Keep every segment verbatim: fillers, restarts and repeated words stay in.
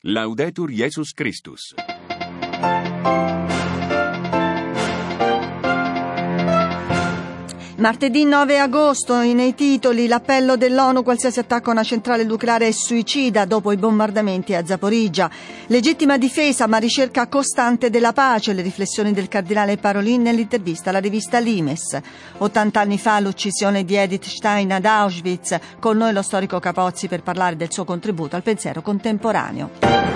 Laudetur Jesus Christus. Martedì nove agosto, nei titoli, l'appello dell'ONU: qualsiasi attacco a una centrale nucleare è suicida dopo i bombardamenti a Zaporizhzhia. Legittima difesa ma ricerca costante della pace, le riflessioni del cardinale Parolin nell'intervista alla rivista Limes. ottanta anni fa l'uccisione di Edith Stein ad Auschwitz, con noi lo storico Capozzi per parlare del suo contributo al pensiero contemporaneo.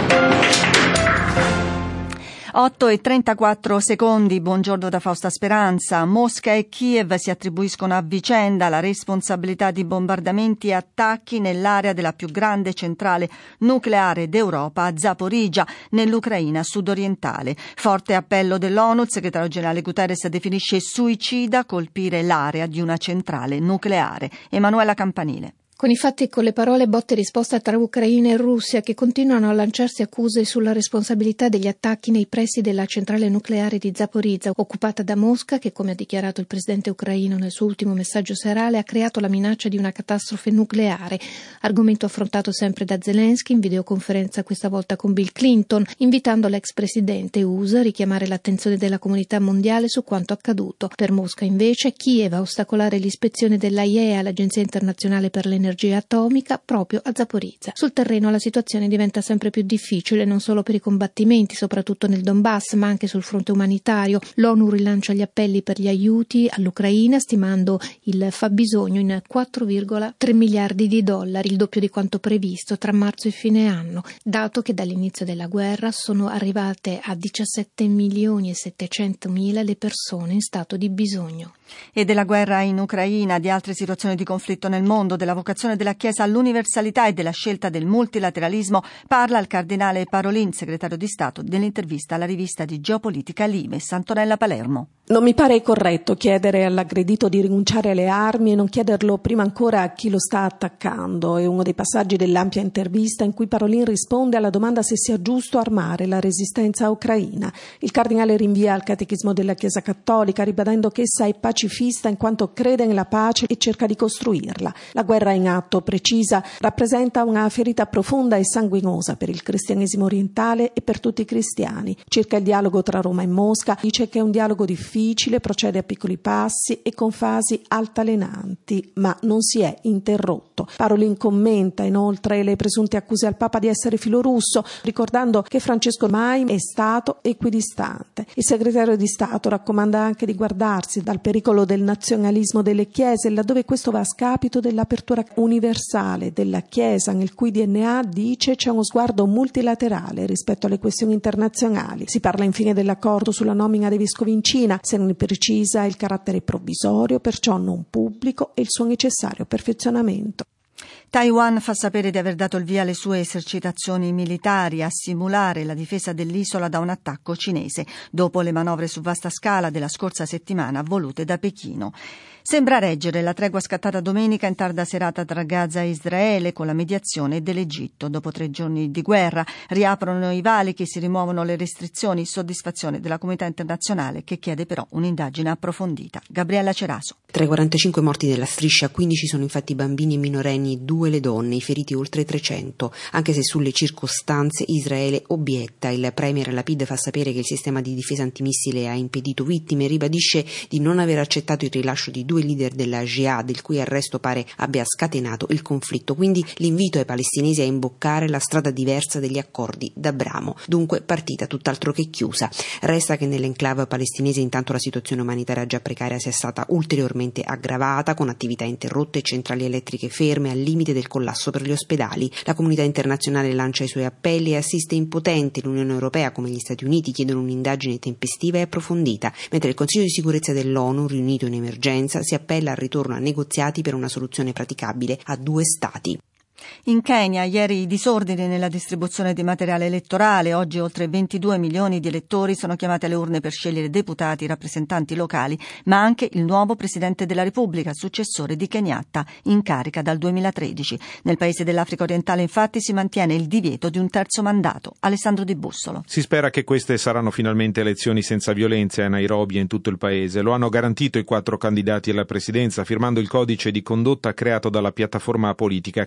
otto e trentaquattro secondi, buongiorno da Fausta Speranza. Mosca e Kiev si attribuiscono a vicenda la responsabilità di bombardamenti e attacchi nell'area della più grande centrale nucleare d'Europa, a Zaporizhzhia, nell'Ucraina sudorientale. Forte appello dell'ONU, il segretario generale Guterres definisce suicida colpire l'area di una centrale nucleare. Emanuela Campanile. Con i fatti e con le parole, botte e risposta tra Ucraina e Russia, che continuano a lanciarsi accuse sulla responsabilità degli attacchi nei pressi della centrale nucleare di Zaporizhzhia, occupata da Mosca, che, come ha dichiarato il presidente ucraino nel suo ultimo messaggio serale, ha creato la minaccia di una catastrofe nucleare, argomento affrontato sempre da Zelensky in videoconferenza questa volta con Bill Clinton, invitando l'ex presidente U S A a richiamare l'attenzione della comunità mondiale su quanto accaduto. Per Mosca, invece, Kiev a ostacolare l'ispezione dell'A I E A, l'Agenzia Internazionale per l'Energia energia atomica, proprio a Zaporizhzhia. Sul terreno la situazione diventa sempre più difficile, non solo per i combattimenti, soprattutto nel Donbass, ma anche sul fronte umanitario. L'ONU rilancia gli appelli per gli aiuti all'Ucraina, stimando il fabbisogno in quattro virgola tre miliardi di dollari, il doppio di quanto previsto tra marzo e fine anno, dato che dall'inizio della guerra sono arrivate a diciassette milioni e settecentomila le persone in stato di bisogno. E della guerra in Ucraina, di altre situazioni di conflitto nel mondo, della vocazione della Chiesa all'universalità e della scelta del multilateralismo parla il cardinale Parolin, segretario di Stato, nell'intervista alla rivista di geopolitica Limes. Antonella Palermo. Non mi pare corretto chiedere all'aggredito di rinunciare alle armi e non chiederlo prima ancora a chi lo sta attaccando. È uno dei passaggi dell'ampia intervista in cui Parolin risponde alla domanda se sia giusto armare la resistenza ucraina. Il cardinale rinvia al catechismo della Chiesa Cattolica, ribadendo che essa è pacifista in quanto crede nella pace e cerca di costruirla. La guerra in atto, precisa, rappresenta una ferita profonda e sanguinosa per il cristianesimo orientale e per tutti i cristiani. Circa il dialogo tra Roma e Mosca, dice che è un dialogo difficile, procede a piccoli passi e con fasi altalenanti, ma non si è interrotto. Parolin commenta inoltre le presunte accuse al Papa di essere filorusso, ricordando che Francesco mai è stato equidistante. Il segretario di Stato raccomanda anche di guardarsi dal pericolo del nazionalismo delle chiese, laddove questo va a scapito dell'apertura universale della Chiesa, nel cui D N A, dice, c'è uno sguardo multilaterale rispetto alle questioni internazionali. Si parla infine dell'accordo sulla nomina dei vescovi in Cina, se ne precisa il carattere provvisorio, perciò non pubblico, e il suo necessario perfezionamento. Taiwan fa sapere di aver dato il via alle sue esercitazioni militari a simulare la difesa dell'isola da un attacco cinese, dopo le manovre su vasta scala della scorsa settimana volute da Pechino. Sembra reggere la tregua scattata domenica in tarda serata tra Gaza e Israele, con la mediazione dell'Egitto. Dopo tre giorni di guerra riaprono i valichi, si rimuovono le restrizioni, soddisfazione della comunità internazionale, che chiede però un'indagine approfondita. Gabriella Ceraso. Tra i quarantacinque morti della striscia, quindici sono infatti bambini e minorenni e due le donne, i feriti oltre trecento, anche se sulle circostanze Israele obietta. Il premier Lapid fa sapere che il sistema di difesa antimissile ha impedito vittime e ribadisce di non aver accettato il rilascio di due leader della Jihad, il cui arresto pare abbia scatenato il conflitto. Quindi l'invito ai palestinesi a imboccare la strada diversa degli accordi d'Abramo. Dunque partita tutt'altro che chiusa. Resta che nell'enclave palestinese intanto la situazione umanitaria già precaria sia stata ulteriormente aggravata, con attività interrotte e centrali elettriche ferme al limite del collasso per gli ospedali. La comunità internazionale lancia i suoi appelli e assiste impotente. L'Unione Europea, come gli Stati Uniti, chiedono un'indagine tempestiva e approfondita, mentre il Consiglio di sicurezza dell'ONU, riunito in emergenza, si appella al ritorno a negoziati per una soluzione praticabile a due stati. In Kenya ieri i disordini nella distribuzione di materiale elettorale. Oggi oltre ventidue milioni di elettori sono chiamati alle urne per scegliere deputati, rappresentanti locali, ma anche il nuovo Presidente della Repubblica, successore di Kenyatta, in carica dal duemilatredici. Nel paese dell'Africa orientale infatti si mantiene il divieto di un terzo mandato. Alessandro Di Bussolo. Si spera che queste saranno finalmente elezioni senza violenze a Nairobi e in tutto il paese. Lo hanno garantito i quattro candidati alla presidenza, firmando il codice di condotta creato dalla piattaforma politica Kenyani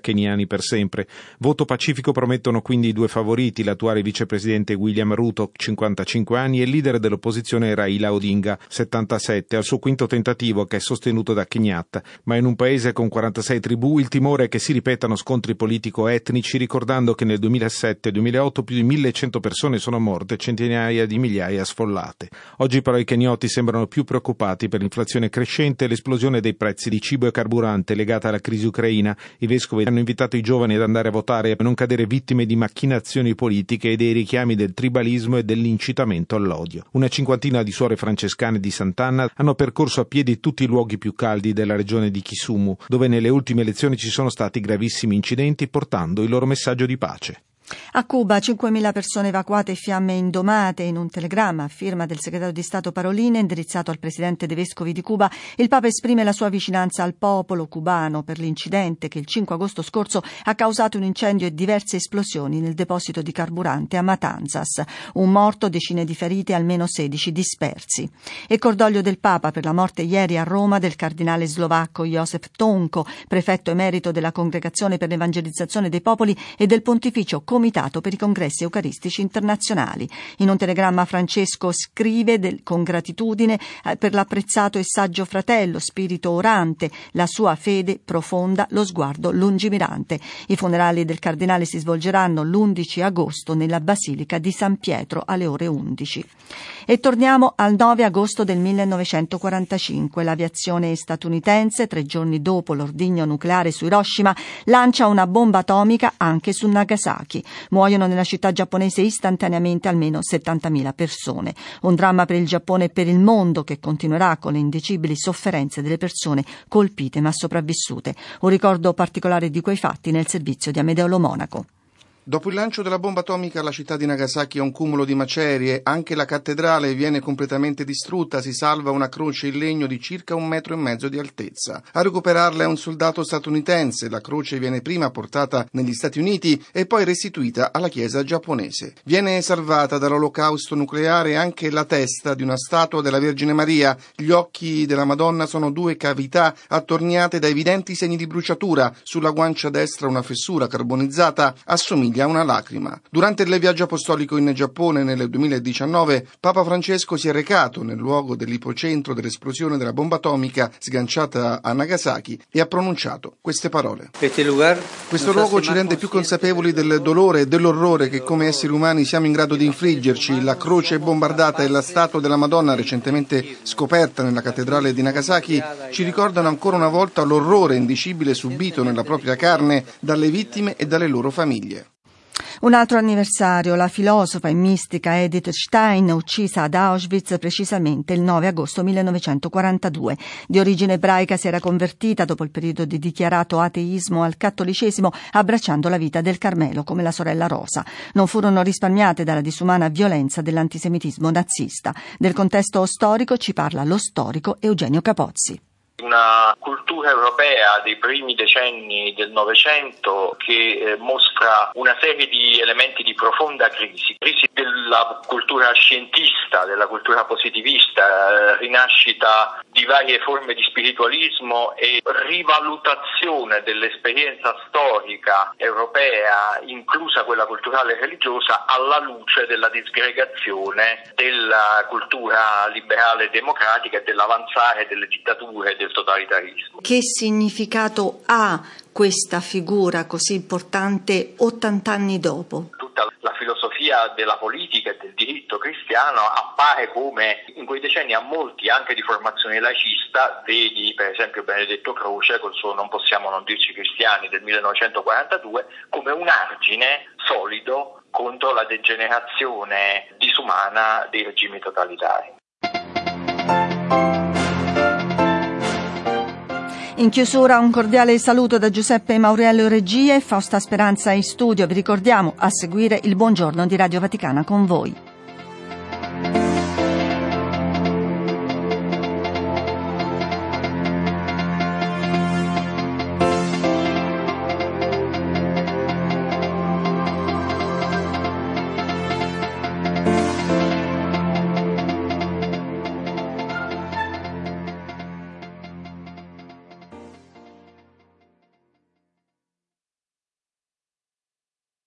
per sempre. Voto pacifico promettono quindi i due favoriti, l'attuale vicepresidente William Ruto, cinquantacinque anni, e il leader dell'opposizione Raila Odinga, settantasette, al suo quinto tentativo, che è sostenuto da Kenyatta. Ma in un paese con quarantasei tribù il timore è che si ripetano scontri politico-etnici, ricordando che nel duemilasette e duemilaotto più di millecento persone sono morte e centinaia di migliaia sfollate. Oggi però i kenyoti sembrano più preoccupati per l'inflazione crescente e l'esplosione dei prezzi di cibo e carburante legata alla crisi ucraina. I vescovi hanno invitato i giovani ad andare a votare e a non cadere vittime di macchinazioni politiche e dei richiami del tribalismo e dell'incitamento all'odio. Una cinquantina di suore francescane di Sant'Anna hanno percorso a piedi tutti i luoghi più caldi della regione di Kisumu, dove nelle ultime elezioni ci sono stati gravissimi incidenti, portando il loro messaggio di pace. A Cuba cinquemila persone evacuate e fiamme indomate. In un telegramma a firma del segretario di Stato Parolin, indirizzato al presidente dei vescovi di Cuba, il Papa esprime la sua vicinanza al popolo cubano per l'incidente che il cinque agosto scorso ha causato un incendio e diverse esplosioni nel deposito di carburante a Matanzas. Un morto, decine di feriti e almeno sedici dispersi. E cordoglio del Papa per la morte ieri a Roma del cardinale slovacco Josef Tonko, prefetto emerito della Congregazione per l'Evangelizzazione dei Popoli e del Pontificio Comitato per i Congressi Eucaristici Internazionali. In un telegramma Francesco scrive del, con gratitudine eh, per l'apprezzato e saggio fratello, spirito orante, la sua fede profonda, lo sguardo lungimirante. I funerali del cardinale si svolgeranno l'undici agosto nella Basilica di San Pietro alle ore undici. E torniamo al nove agosto del millenovecentoquarantacinque. L'aviazione statunitense, tre giorni dopo l'ordigno nucleare su Hiroshima, lancia una bomba atomica anche su Nagasaki. Muoiono nella città giapponese istantaneamente almeno settantamila persone. Un dramma per il Giappone e per il mondo, che continuerà con le indicibili sofferenze delle persone colpite ma sopravvissute. Un ricordo particolare di quei fatti nel servizio di Amedeo Lo Monaco. Dopo il lancio della bomba atomica alla città di Nagasaki è un cumulo di macerie, anche la cattedrale viene completamente distrutta, si salva una croce in legno di circa un metro e mezzo di altezza. A recuperarla è un soldato statunitense, la croce viene prima portata negli Stati Uniti e poi restituita alla chiesa giapponese. Viene salvata dall'olocausto nucleare anche la testa di una statua della Vergine Maria, gli occhi della Madonna sono due cavità attorniate da evidenti segni di bruciatura, sulla guancia destra una fessura carbonizzata assomiglia a una lacrima. Durante il viaggio apostolico in Giappone nel duemiladiciannove, Papa Francesco si è recato nel luogo dell'ipocentro dell'esplosione della bomba atomica sganciata a Nagasaki e ha pronunciato queste parole. Questo luogo ci rende più consapevoli del dolore e dell'orrore che come esseri umani siamo in grado di infliggerci. La croce bombardata e la statua della Madonna recentemente scoperta nella cattedrale di Nagasaki ci ricordano ancora una volta l'orrore indicibile subito nella propria carne dalle vittime e dalle loro famiglie. Un altro anniversario, la filosofa e mistica Edith Stein, uccisa ad Auschwitz precisamente il nove agosto millenovecentoquarantadue. Di origine ebraica, si era convertita dopo il periodo di dichiarato ateismo al cattolicesimo, abbracciando la vita del Carmelo come la sorella Rosa. Non furono risparmiate dalla disumana violenza dell'antisemitismo nazista. Del contesto storico ci parla lo storico Eugenio Capozzi. Una cultura europea dei primi decenni del Novecento che eh, mostra una serie di elementi di profonda crisi, crisi della cultura scientista, della cultura positivista, eh, rinascita di varie forme di spiritualismo e rivalutazione dell'esperienza storica europea, inclusa quella culturale e religiosa, alla luce della disgregazione della cultura liberale e democratica e dell'avanzare delle dittature e del totalitarismo. Che significato ha questa figura così importante ottant'anni dopo? Tutta la filosofia della politica e del diritto cristiano appare come in quei decenni a molti, anche di formazione laicista, vedi per esempio Benedetto Croce col suo Non possiamo non dirci cristiani del millenovecentoquarantadue, come un argine solido contro la degenerazione disumana dei regimi totalitari. In chiusura un cordiale saluto da Giuseppe Mauriello in regia e Fausta Speranza in studio. Vi ricordiamo a seguire il Buongiorno di Radio Vaticana con voi.